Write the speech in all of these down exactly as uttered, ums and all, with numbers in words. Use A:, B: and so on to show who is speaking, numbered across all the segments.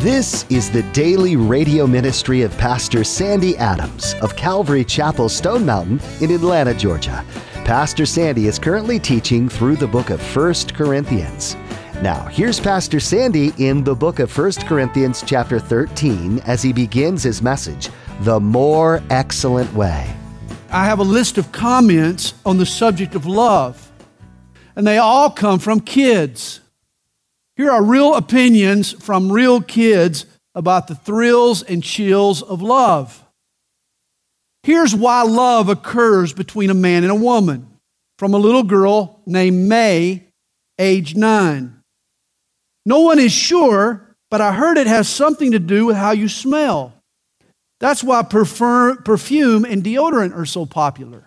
A: This is the daily radio ministry of Pastor Sandy Adams of Calvary Chapel, Stone Mountain in Atlanta, Georgia. Pastor Sandy is currently teaching through the book of First Corinthians. Now, here's Pastor Sandy in the book of First Corinthians chapter thirteen as he begins his message, The More Excellent Way.
B: I have a list of comments on the subject of love, and they all come from kids. Here are real opinions from real kids about the thrills and chills of love. Here's why love occurs between a man and a woman, from a little girl named May, age nine. No one is sure, but I heard it has something to do with how you smell. That's why prefer, perfume and deodorant are so popular.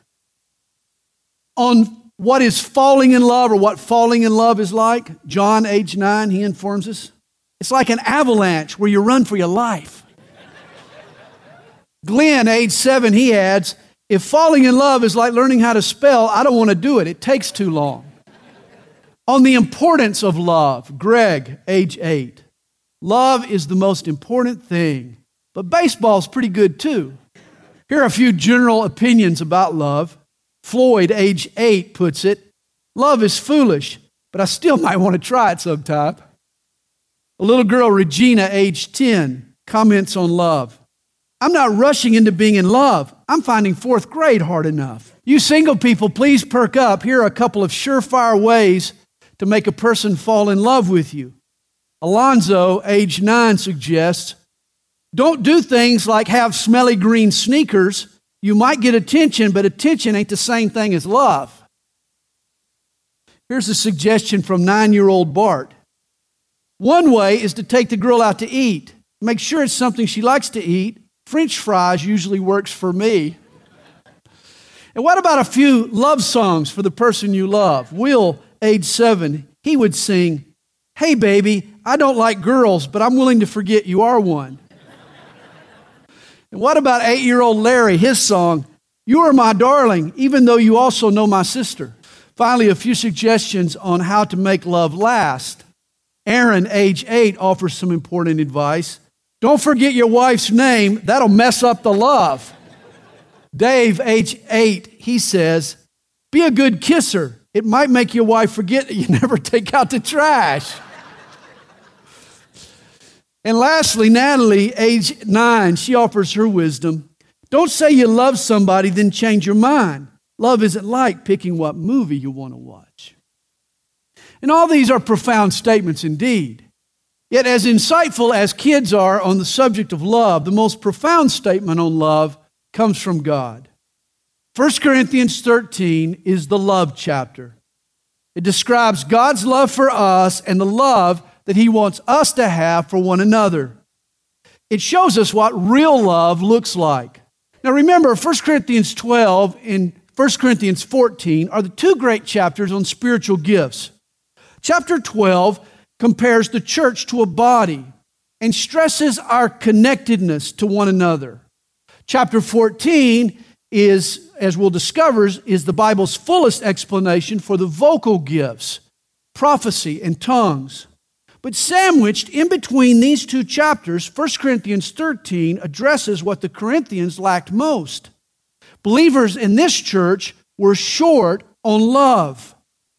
B: On what is falling in love, or what falling in love is like, John, age nine, he informs us, it's like an avalanche where you run for your life. Glenn, age seven, he adds, if falling in love is like learning how to spell, I don't want to do it. It takes too long. On the importance of love, Greg, age eight, love is the most important thing, but baseball's pretty good too. Here are a few general opinions about love. Floyd, age eight, puts it, love is foolish, but I still might want to try it sometime. A little girl, Regina, age ten, comments on love. I'm not rushing into being in love. I'm finding fourth grade hard enough. You single people, please perk up. Here are a couple of surefire ways to make a person fall in love with you. Alonzo, age nine, suggests, don't do things like have smelly green sneakers. You might get attention, but attention ain't the same thing as love. Here's a suggestion from nine-year-old Bart. One way is to take the girl out to eat. Make sure it's something she likes to eat. French fries usually works for me. And what about a few love songs for the person you love? Will, age seven, he would sing, hey baby, I don't like girls, but I'm willing to forget you are one. And what about eight-year-old Larry, his song, you are my darling, even though you also know my sister. Finally, a few suggestions on how to make love last. Aaron, age eight, offers some important advice. Don't forget your wife's name, that'll mess up the love. Dave, age eight, he says, be a good kisser. It might make your wife forget that you never take out the trash. And lastly, Natalie, age nine, she offers her wisdom. Don't say you love somebody, then change your mind. Love isn't like picking what movie you want to watch. And all these are profound statements indeed. Yet as insightful as kids are on the subject of love, the most profound statement on love comes from God. First Corinthians thirteen is the love chapter. It describes God's love for us and the love that He wants us to have for one another. It shows us what real love looks like. Now remember, First Corinthians twelve and First Corinthians fourteen are the two great chapters on spiritual gifts. Chapter twelve compares the church to a body and stresses our connectedness to one another. Chapter fourteen is, as we'll discover, is the Bible's fullest explanation for the vocal gifts, prophecy and tongues. But sandwiched in between these two chapters, First Corinthians thirteen addresses what the Corinthians lacked most. Believers in this church were short on love.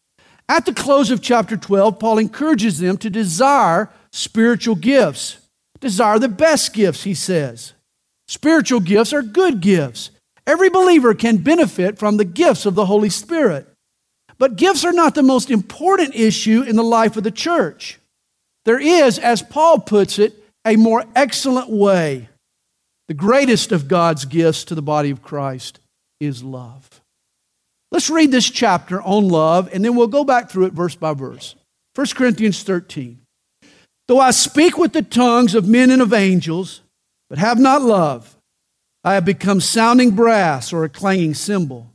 B: At the close of chapter twelve, Paul encourages them to desire spiritual gifts. Desire the best gifts, he says. Spiritual gifts are good gifts. Every believer can benefit from the gifts of the Holy Spirit. But gifts are not the most important issue in the life of the church. There is, as Paul puts it, a more excellent way. The greatest of God's gifts to the body of Christ is love. Let's read this chapter on love, and then we'll go back through it verse by verse. First Corinthians thirteen. Though I speak with the tongues of men and of angels, but have not love, I have become sounding brass or a clanging cymbal.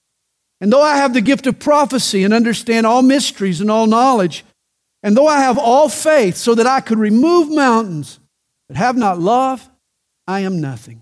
B: And though I have the gift of prophecy and understand all mysteries and all knowledge, and though I have all faith so that I could remove mountains, but have not love, I am nothing.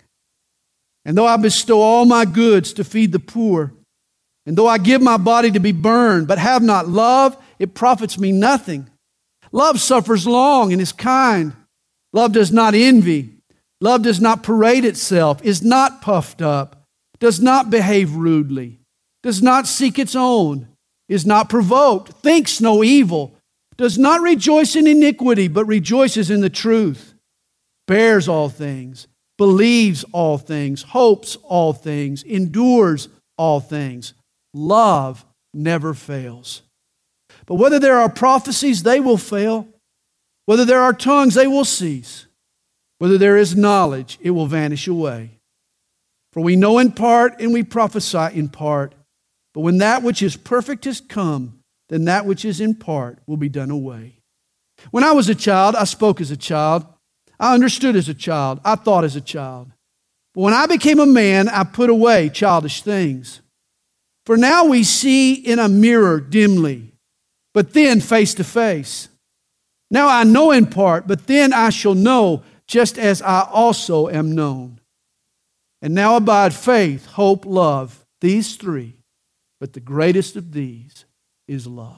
B: And though I bestow all my goods to feed the poor, and though I give my body to be burned, but have not love, it profits me nothing. Love suffers long and is kind. Love does not envy. Love does not parade itself, is not puffed up, does not behave rudely, does not seek its own, is not provoked, thinks no evil, does not rejoice in iniquity, but rejoices in the truth, bears all things, believes all things, hopes all things, endures all things. Love never fails. But whether there are prophecies, they will fail. Whether there are tongues, they will cease. Whether there is knowledge, it will vanish away. For we know in part and we prophesy in part. But when that which is perfect has come, then that which is in part will be done away. When I was a child, I spoke as a child. I understood as a child. I thought as a child. But when I became a man, I put away childish things. For now we see in a mirror dimly, but then face to face. Now I know in part, but then I shall know, just as I also am known. And now abide faith, hope, love, these three. But the greatest of these is love.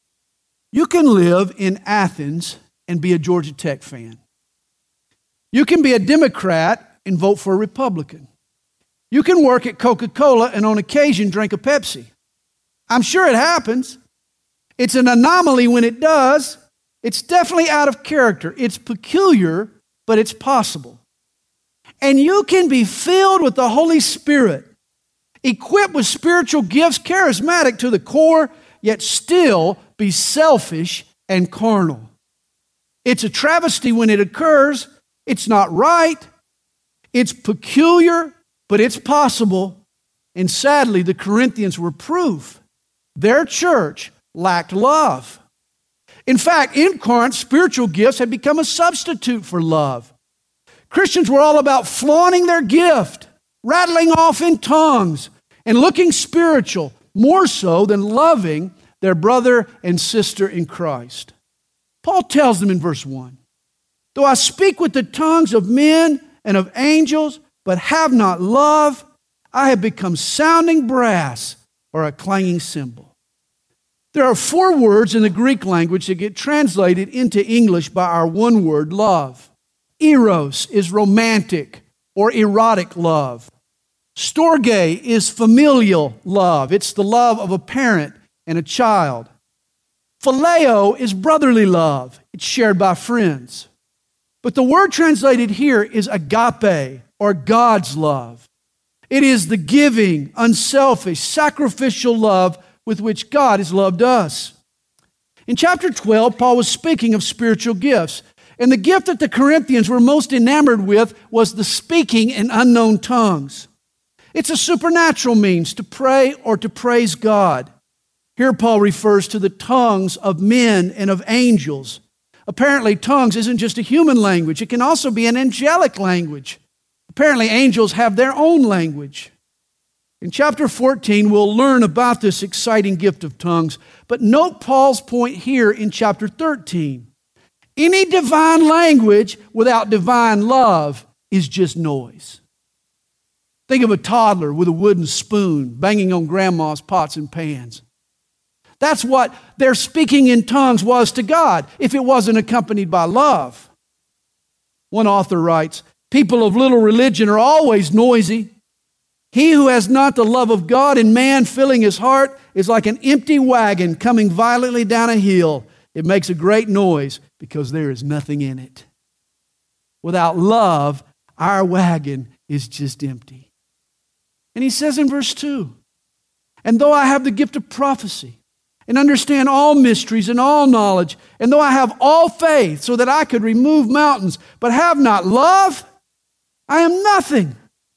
B: You can live in Athens and be a Georgia Tech fan. You can be a Democrat and vote for a Republican. You can work at Coca-Cola and on occasion drink a Pepsi. I'm sure it happens. It's an anomaly when it does. It's definitely out of character. It's peculiar, but it's possible. And you can be filled with the Holy Spirit, equipped with spiritual gifts, charismatic to the core, yet still be selfish and carnal. It's a travesty when it occurs. It's not right. It's peculiar, but it's possible. And sadly, the Corinthians were proof. Their church lacked love. In fact, in Corinth, spiritual gifts had become a substitute for love. Christians were all about flaunting their gift, rattling off in tongues, and looking spiritual, more so than loving their brother and sister in Christ. Paul tells them in verse one, though I speak with the tongues of men and of angels, but have not love, I have become sounding brass or a clanging cymbal. There are four words in the Greek language that get translated into English by our one word, love. Eros is romantic or erotic love. Storge is familial love. It's the love of a parent and a child. Phileo is brotherly love. It's shared by friends. But the word translated here is agape, or God's love. It is the giving, unselfish, sacrificial love with which God has loved us. In chapter twelve, Paul was speaking of spiritual gifts. And the gift that the Corinthians were most enamored with was the speaking in unknown tongues. It's a supernatural means to pray or to praise God. Here Paul refers to the tongues of men and of angels. Apparently, tongues isn't just a human language. It can also be an angelic language. Apparently, angels have their own language. In chapter fourteen, we'll learn about this exciting gift of tongues. But note Paul's point here in chapter thirteen. Any divine language without divine love is just noise. Think of a toddler with a wooden spoon banging on grandma's pots and pans. That's what their speaking in tongues was to God if it wasn't accompanied by love. One author writes, people of little religion are always noisy. He who has not the love of God in man filling his heart is like an empty wagon coming violently down a hill. It makes a great noise because there is nothing in it. Without love, our wagon is just empty. And he says in verse two, and though I have the gift of prophecy and understand all mysteries and all knowledge, and though I have all faith so that I could remove mountains, but have not love, I am nothing.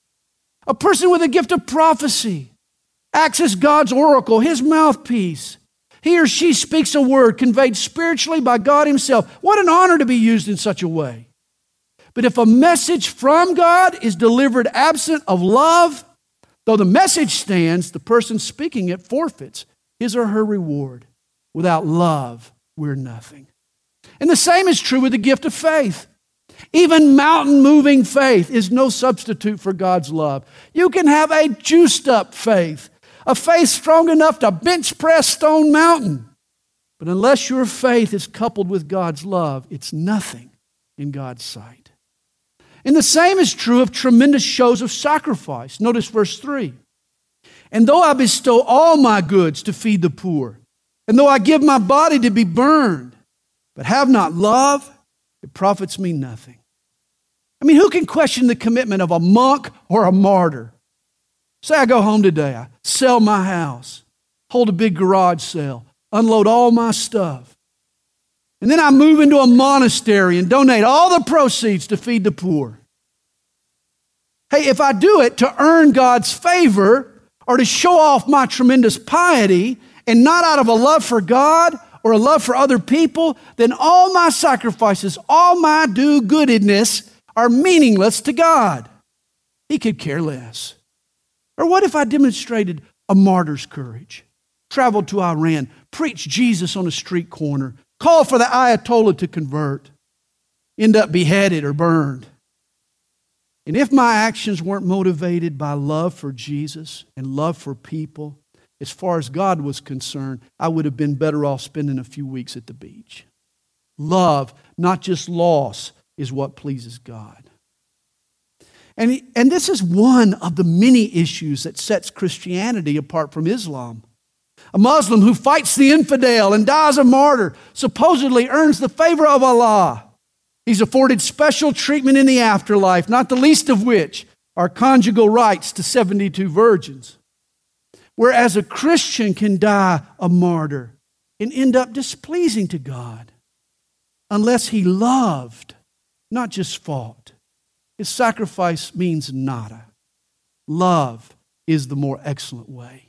B: A person with a gift of prophecy acts as God's oracle, his mouthpiece. He or she speaks a word conveyed spiritually by God himself. What an honor to be used in such a way. But if a message from God is delivered absent of love, though the message stands, the person speaking it forfeits his or her reward. Without love, we're nothing. And the same is true with the gift of faith. Even mountain-moving faith is no substitute for God's love. You can have a juiced-up faith, a faith strong enough to bench press Stone Mountain. But unless your faith is coupled with God's love, it's nothing. in God's sight. And the same is true of tremendous shows of sacrifice. Notice verse three. And though I bestow all my goods to feed the poor, and though I give my body to be burned, but have not love, it profits me nothing. I mean, who can question the commitment of a monk or a martyr? Say I go home today, I sell my house, hold a big garage sale, unload all my stuff, and then I move into a monastery and donate all the proceeds to feed the poor. Hey, if I do it to earn God's favor or to show off my tremendous piety and not out of a love for God or a love for other people, then all my sacrifices, all my do-goodedness are meaningless to God. He could care less. Or what if I demonstrated a martyr's courage, traveled to Iran, preached Jesus on a street corner, called for the Ayatollah to convert, end up beheaded or burned? And if my actions weren't motivated by love for Jesus and love for people, as far as God was concerned, I would have been better off spending a few weeks at the beach. Love, not just loss, is what pleases God. And, and this is one of the many issues that sets Christianity apart from Islam. A Muslim who fights the infidel and dies a martyr supposedly earns the favor of Allah. He's afforded special treatment in the afterlife, not the least of which are conjugal rights to seventy-two virgins. Whereas a Christian can die a martyr and end up displeasing to God unless he loved, not just fought. His sacrifice means nada. Love is the more excellent way.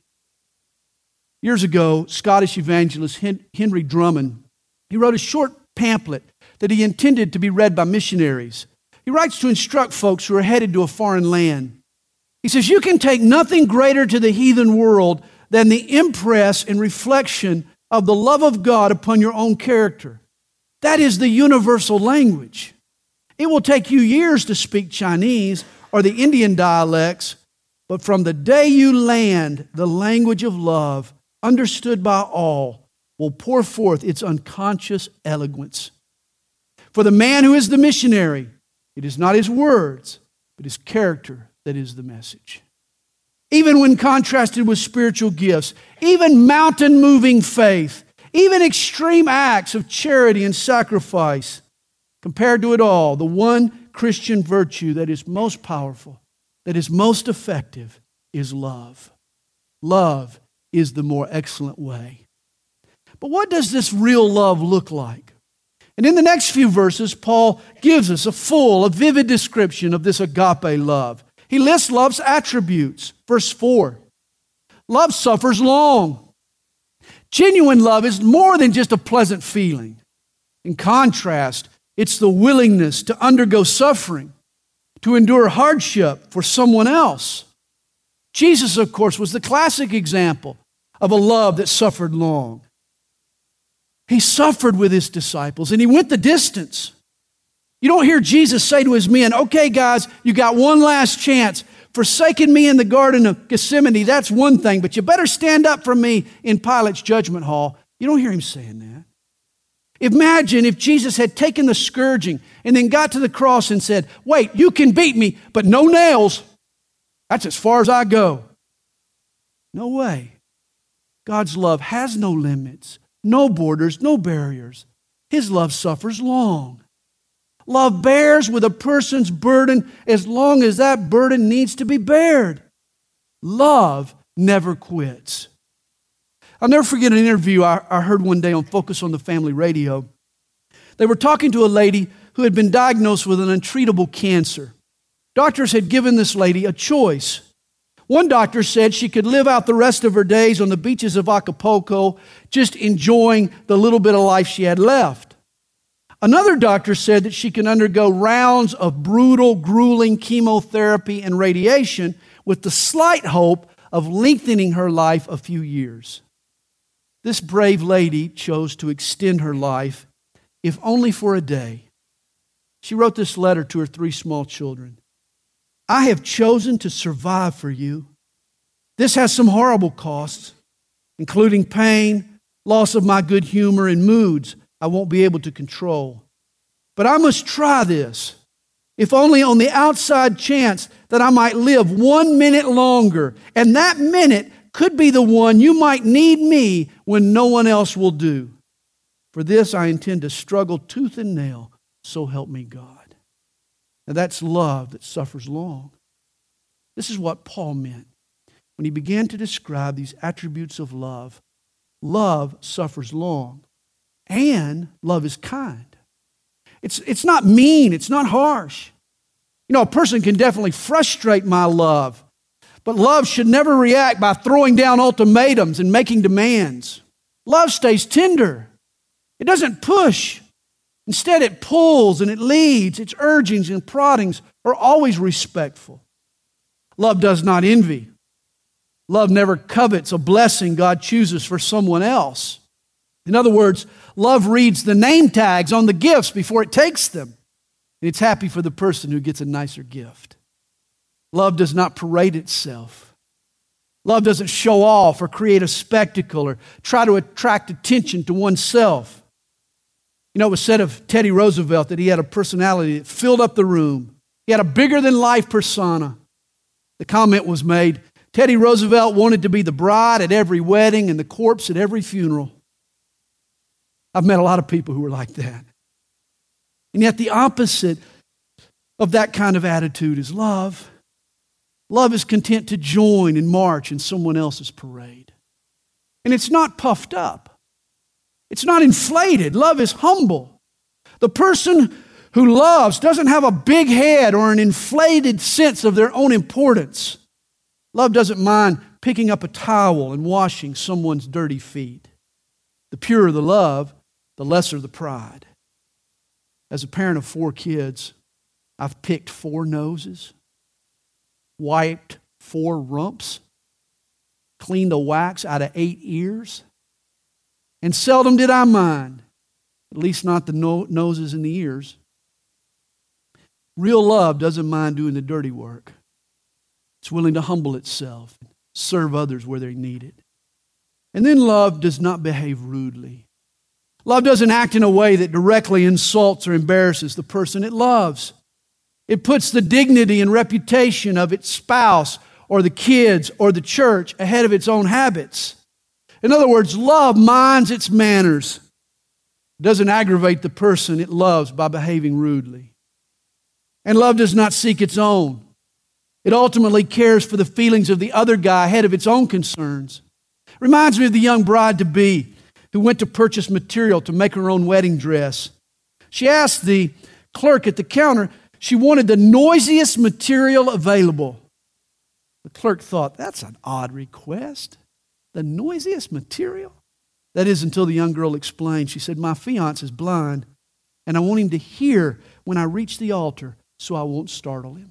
B: Years ago, Scottish evangelist Henry Drummond, he wrote a short pamphlet that he intended to be read by missionaries. He writes to instruct folks who are headed to a foreign land. He says, you can take nothing greater to the heathen world than the impress and reflection of the love of God upon your own character. That is the universal language. It will take you years to speak Chinese or the Indian dialects, but from the day you land, the language of love, understood by all, will pour forth its unconscious eloquence. For the man who is the missionary, it is not his words, but his character that is the message. Even when contrasted with spiritual gifts, even mountain-moving faith, even extreme acts of charity and sacrifice, compared to it all, the one Christian virtue that is most powerful, that is most effective, is love. Love is the more excellent way. But what does this real love look like? And in the next few verses, Paul gives us a full, a vivid description of this agape love. He lists love's attributes. Verse four, love suffers long. Genuine love is more than just a pleasant feeling. In contrast, it's the willingness to undergo suffering, to endure hardship for someone else. Jesus, of course, was the classic example of a love that suffered long. He suffered with his disciples, and he went the distance. You don't hear Jesus say to his men, okay, guys, you got one last chance. Forsaking me in the Garden of Gethsemane, that's one thing, but you better stand up for me in Pilate's judgment hall. You don't hear him saying that. Imagine if Jesus had taken the scourging and then got to the cross and said, wait, you can beat me, but no nails. That's as far as I go. No way. God's love has no limits, no borders, no barriers. His love suffers long. Love bears with a person's burden as long as that burden needs to be bared. Love never quits. I'll never forget an interview I, I heard one day on Focus on the Family radio. They were talking to a lady who had been diagnosed with an untreatable cancer. Doctors had given this lady a choice. One doctor said she could live out the rest of her days on the beaches of Acapulco, just enjoying the little bit of life she had left. Another doctor said that she can undergo rounds of brutal, grueling chemotherapy and radiation with the slight hope of lengthening her life a few years. This brave lady chose to extend her life, if only for a day. She wrote this letter to her three small children. I have chosen to survive for you. This has some horrible costs, including pain, loss of my good humor, and moods I won't be able to control. But I must try this, if only on the outside chance that I might live one minute longer. And that minute could be the one you might need me when no one else will do. For this I intend to struggle tooth and nail, so help me God. Now that's love that suffers long. This is what Paul meant when he began to describe these attributes of love. Love suffers long, and love is kind. It's, it's not mean, it's not harsh. You know, a person can definitely frustrate my love, but love should never react by throwing down ultimatums and making demands. Love stays tender. It doesn't push. Instead, it pulls and it leads. Its urgings and proddings are always respectful. Love does not envy. Love never covets a blessing God chooses for someone else. In other words, love reads the name tags on the gifts before it takes them. And it's happy for the person who gets a nicer gift. Love does not parade itself. Love doesn't show off or create a spectacle or try to attract attention to oneself. You know, it was said of Teddy Roosevelt that he had a personality that filled up the room. He had a bigger-than-life persona. The comment was made, Teddy Roosevelt wanted to be the bride at every wedding and the corpse at every funeral. I've met a lot of people who are like that. And yet the opposite of that kind of attitude is love. Love is content to join and march in someone else's parade. And it's not puffed up. It's not inflated. Love is humble. The person who loves doesn't have a big head or an inflated sense of their own importance. Love doesn't mind picking up a towel and washing someone's dirty feet. The purer the love, the lesser the pride. As a parent of four kids, I've picked four noses, wiped four rumps, cleaned the wax out of eight ears, and seldom did I mind, at least not the no- noses and the ears. Real love doesn't mind doing the dirty work. It's willing to humble itself, serve others where they need it. And then love does not behave rudely. Love doesn't act in a way that directly insults or embarrasses the person it loves. It puts the dignity and reputation of its spouse or the kids or the church ahead of its own habits. In other words, love minds its manners. It doesn't aggravate the person it loves by behaving rudely. And love does not seek its own. It ultimately cares for the feelings of the other guy ahead of its own concerns. Reminds me of the young bride-to-be who went to purchase material to make her own wedding dress. She asked the clerk at the counter, she wanted the noisiest material available. The clerk thought, that's an odd request. The noisiest material? That is until the young girl explained. She said, my fiancé is blind, and I want him to hear when I reach the altar so I won't startle him.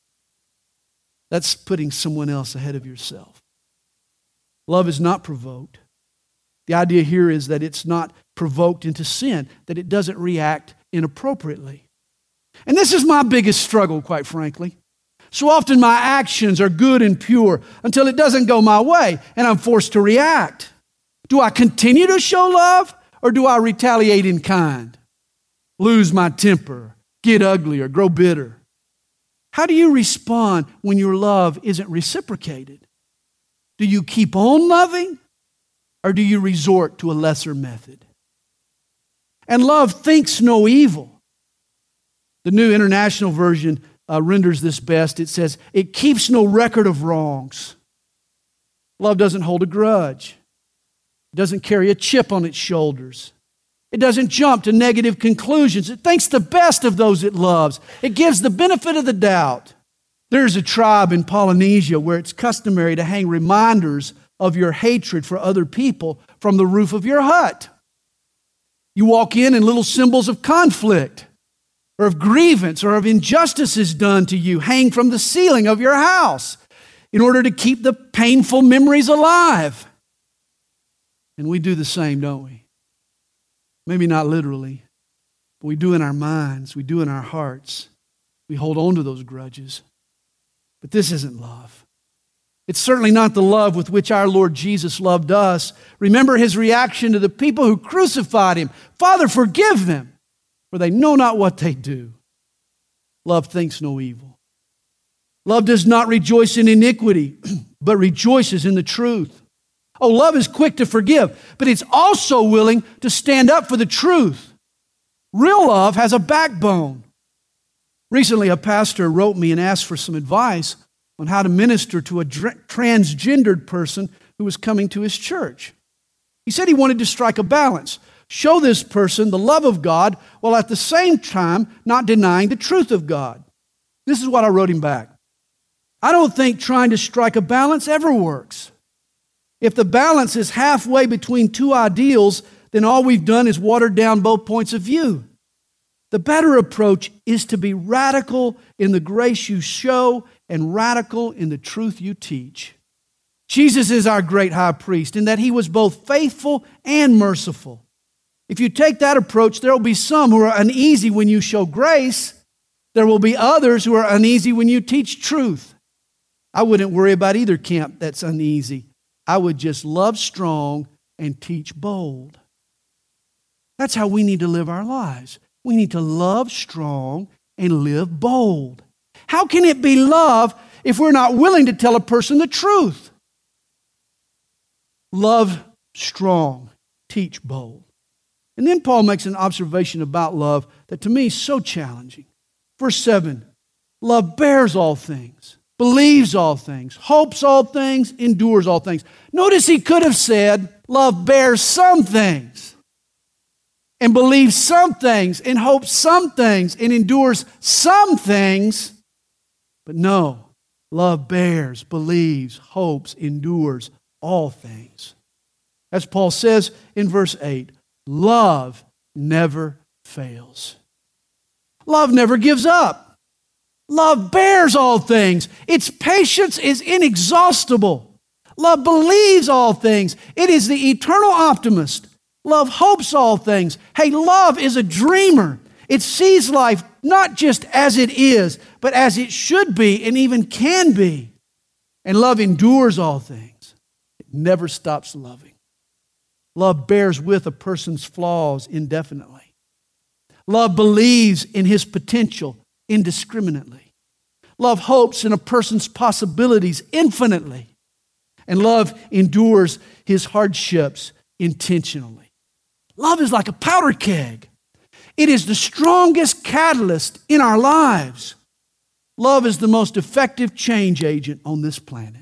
B: That's putting someone else ahead of yourself. Love is not provoked. The idea here is that it's not provoked into sin, that it doesn't react inappropriately. And this is my biggest struggle, quite frankly. So often my actions are good and pure until it doesn't go my way and I'm forced to react. Do I continue to show love or do I retaliate in kind? Lose my temper, get ugly, or grow bitter? How do you respond when your love isn't reciprocated? Do you keep on loving or do you resort to a lesser method? And love thinks no evil. The New International Version uh, renders this best. It says, it keeps no record of wrongs. Love doesn't hold a grudge. It doesn't carry a chip on its shoulders. It doesn't jump to negative conclusions. It thinks the best of those it loves. It gives the benefit of the doubt. There's a tribe in Polynesia where it's customary to hang reminders of your hatred for other people from the roof of your hut. You walk in and little symbols of conflict or of grievance or of injustices done to you hang from the ceiling of your house in order to keep the painful memories alive. And we do the same, don't we? Maybe not literally, but we do in our minds, we do in our hearts. We hold on to those grudges. But this isn't love. It's certainly not the love with which our Lord Jesus loved us. Remember his reaction to the people who crucified him. Father, forgive them. for they know not what they do. Love thinks no evil. Love does not rejoice in iniquity, but rejoices in the truth. Oh, love is quick to forgive, but it's also willing to stand up for the truth. Real love has a backbone. Recently, a pastor wrote me and asked for some advice on how to minister to a transgendered person who was coming to his church. He said he wanted to strike a balance, show this person the love of God while at the same time not denying the truth of God. This is what I wrote him back. I don't think trying to strike a balance ever works. If the balance is halfway between two ideals, then all we've done is watered down both points of view. The better approach is to be radical in the grace you show and radical in the truth you teach. Jesus is our great high priest in that he was both faithful and merciful. If you take that approach, there will be some who are uneasy when you show grace. There will be others who are uneasy when you teach truth. I wouldn't worry about either camp that's uneasy. I would just love strong and teach bold. That's how we need to live our lives. We need to love strong and live bold. How can it be love if we're not willing to tell a person the truth? Love strong, teach bold. And then Paul makes an observation about love that to me is so challenging. Verse seven, love bears all things, believes all things, hopes all things, endures all things. Notice he could have said, love bears some things, and believes some things, and hopes some things, and endures some things. But no, love bears, believes, hopes, endures all things. As Paul says in verse eight, love never fails. Love never gives up. Love bears all things. Its patience is inexhaustible. Love believes all things. It is the eternal optimist. Love hopes all things. Hey, love is a dreamer. It sees life not just as it is, but as it should be and even can be. And love endures all things. It never stops loving. Love bears with a person's flaws indefinitely. Love believes in his potential indiscriminately. Love hopes in a person's possibilities infinitely. And love endures his hardships intentionally. Love is like a powder keg. It is the strongest catalyst in our lives. Love is the most effective change agent on this planet.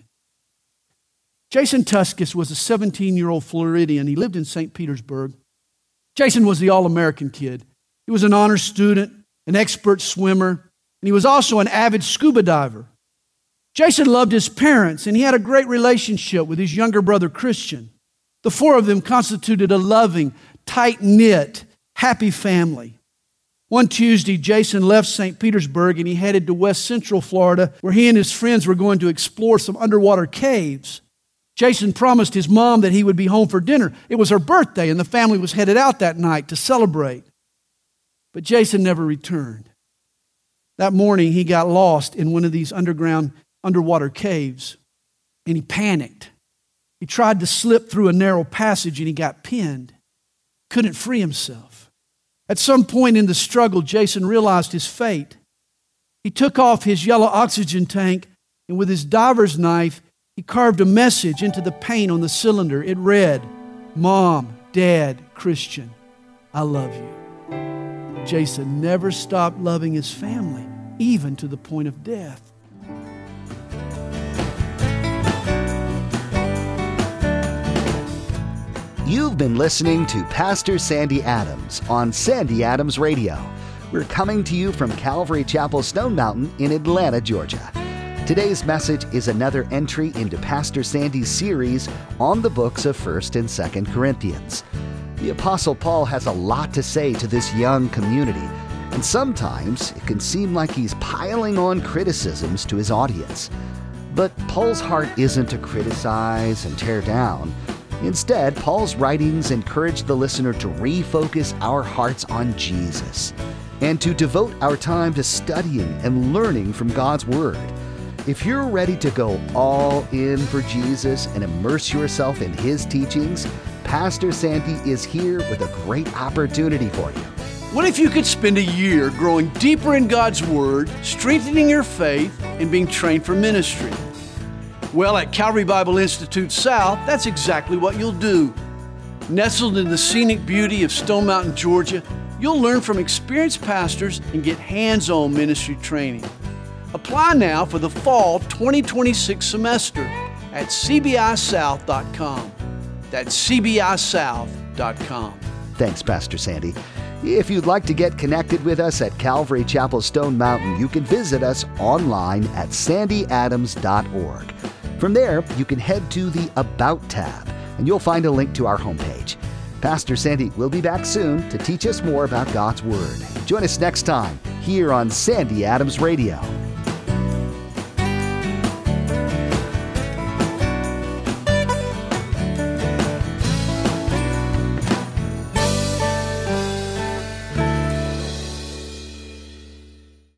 B: Jason Tuskus was a seventeen-year-old Floridian. He lived in Saint Petersburg. Jason was the all-American kid. He was an honor student, an expert swimmer, and he was also an avid scuba diver. Jason loved his parents, and he had a great relationship with his younger brother, Christian. The four of them constituted a loving, tight-knit, happy family. One Tuesday, Jason left Saint Petersburg and he headed to West Central Florida, where he and his friends were going to explore some underwater caves. Jason promised his mom that he would be home for dinner. It was her birthday, and the family was headed out that night to celebrate. But Jason never returned. That morning, he got lost in one of these underground underwater caves, and he panicked. He tried to slip through a narrow passage, and he got pinned. Couldn't free himself. At some point in the struggle, Jason realized his fate. He took off his yellow oxygen tank, and with his diver's knife, he carved a message into the paint on the cylinder. It read, "Mom, Dad, Christian, I love you." Jason never stopped loving his family, even to the point of death.
A: You've been listening to Pastor Sandy Adams on Sandy Adams Radio. We're coming to you from Calvary Chapel Stone Mountain in Atlanta, Georgia. Today's message is another entry into Pastor Sandy's series on the books of First and Second Corinthians. The Apostle Paul has a lot to say to this young community, and sometimes it can seem like he's piling on criticisms to his audience. But Paul's heart isn't to criticize and tear down. Instead, Paul's writings encourage the listener to refocus our hearts on Jesus and to devote our time to studying and learning from God's Word. If you're ready to go all in for Jesus and immerse yourself in His teachings, Pastor Sandy is here with a great opportunity for you.
B: What if you could spend a year growing deeper in God's Word, strengthening your faith, and being trained for ministry? Well, at Calvary Bible Institute South, that's exactly what you'll do. Nestled in the scenic beauty of Stone Mountain, Georgia, you'll learn from experienced pastors and get hands-on ministry training. Apply now for the fall twenty twenty-six semester at c b i south dot com. That's c b i south dot com.
A: Thanks, Pastor Sandy. If you'd like to get connected with us at Calvary Chapel Stone Mountain, you can visit us online at sandy adams dot org. From there, you can head to the About tab, and you'll find a link to our homepage. Pastor Sandy will be back soon to teach us more about God's Word. Join us next time here on Sandy Adams Radio.